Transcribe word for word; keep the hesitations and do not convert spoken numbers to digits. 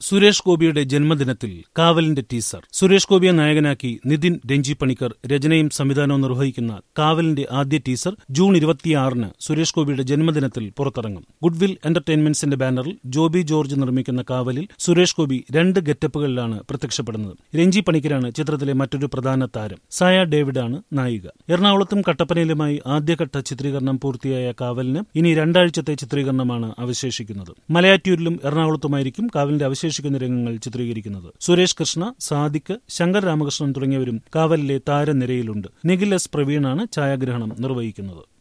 സുരേഷ് ഗോപിയുടെ ജന്മദിനത്തിൽ കാവലിന്റെ ടീസർ. സുരേഷ് ഗോപിയെ നായകനാക്കി നിതിൻ രഞ്ജി പണിക്കർ രചനയും സംവിധാനവും നിർവഹിക്കുന്ന കാവലിന്റെ ആദ്യ ടീസർ ജൂൺ ഇരുപത്തിയാറിന് സുരേഷ് ഗോപിയുടെ ജന്മദിനത്തിൽ പുറത്തിറങ്ങും. ഗുഡ്വിൽ എന്റർടൈൻമെന്റ്സിന്റെ ബാനറിൽ ജോബി ജോർജ് നിർമ്മിക്കുന്ന കാവലിൽ സുരേഷ് ഗോപി രണ്ട് ഗെറ്റപ്പുകളിലാണ് പ്രത്യക്ഷപ്പെടുന്നത്. രഞ്ജി പണിക്കരാണ് ചിത്രത്തിലെ മറ്റൊരു പ്രധാന താരം. സായ ഡേവിഡാണ് നായിക. എറണാകുളത്തും കട്ടപ്പനയിലുമായി ആദ്യഘട്ട ചിത്രീകരണം പൂർത്തിയായ കാവലിന് ഇനി രണ്ടാഴ്ചത്തെ ചിത്രീകരണമാണ് അവശേഷിക്കുന്നത്. മലയാറ്റൂരിലും എറണാകുളത്തുമായിരിക്കും കാവലിന്റെ അവശേഷിക്കുന്ന രംഗങ്ങൾ ചിത്രീകരിക്കുന്നത്. സുരേഷ് കൃഷ്ണ, സാദിഖ്, ശങ്കർ രാമകൃഷ്ണൻ തുടങ്ങിയവരും കാവലിലെ താരനിരയിലുണ്ട്. നിഖിൽ എസ് പ്രവീണാണ് ഛായാഗ്രഹണം നിർവഹിക്കുന്നത്.